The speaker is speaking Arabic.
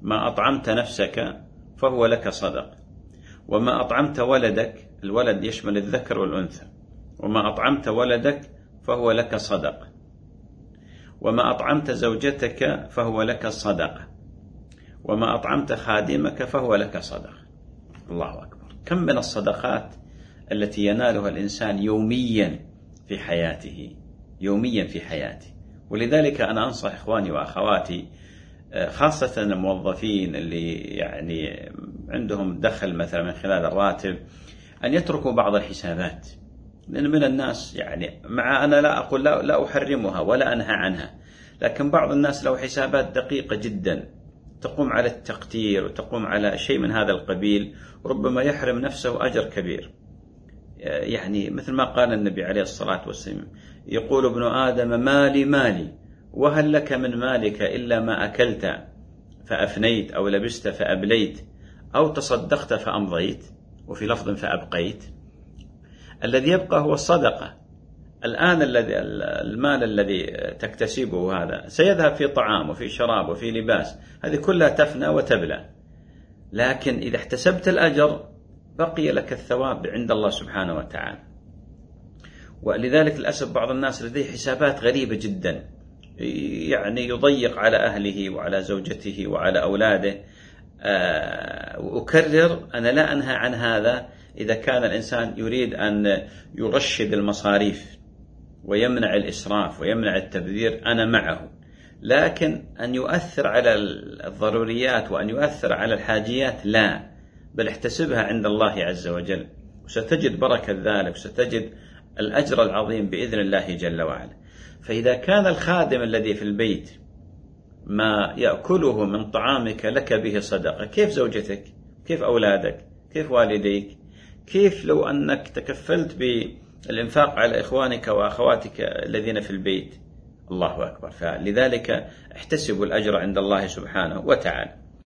ما أطعمت نفسك فهو لك صدق، وما أطعمت ولدك، الولد يشمل الذكر والأنثى، وما أطعمت ولدك فهو لك صدق، وما أطعمت زوجتك فهو لك صدقة، وما أطعمت خادمك فهو لك صدقة. الله أكبر. كم من الصدقات التي ينالها الإنسان يوميا في حياته، يوميا في حياته. ولذلك أنا أنصح إخواني وأخواتي خاصة الموظفين اللي يعني عندهم دخل مثلا من خلال الراتب أن يتركوا بعض الحسابات، لأن من الناس يعني مع أنا لا أقول لا أحرمها ولا أنهى عنها، لكن بعض الناس له حسابات دقيقة جدا تقوم على التقتير وتقوم على شيء من هذا القبيل، ربما يحرم نفسه أجر كبير. يعني مثل ما قال النبي عليه الصلاة والسلام، يقول ابن آدم مالي مالي، وهل لك من مالك إلا ما أكلت فأفنيت، أو لبست فأبليت، أو تصدقت فأمضيت، وفي لفظ فأبقيت. الذي يبقى هو الصدقة. الآن المال الذي تكتسبه هذا سيذهب في طعام وفي شراب وفي لباس، هذه كلها تفنى وتبلى، لكن إذا احتسبت الأجر بقي لك الثواب عند الله سبحانه وتعالى. ولذلك للأسف بعض الناس لديه حسابات غريبة جدا، يعني يضيق على أهله وعلى زوجته وعلى أولاده. وأكرر أنا لا أنهى عن هذا إذا كان الإنسان يريد أن يرشد المصاريف ويمنع الإسراف ويمنع التبذير، أنا معه، لكن أن يؤثر على الضروريات وأن يؤثر على الحاجيات لا، بل احتسبها عند الله عز وجل، وستجد بركة ذلك، وستجد الأجر العظيم بإذن الله جل وعلا. فإذا كان الخادم الذي في البيت ما يأكله من طعامك لك به صدقة، كيف زوجتك؟ كيف أولادك؟ كيف والديك؟ كيف لو أنك تكفلت بالإنفاق على إخوانك وأخواتك الذين في البيت؟ الله أكبر. فلذلك احتسبوا الأجر عند الله سبحانه وتعالى.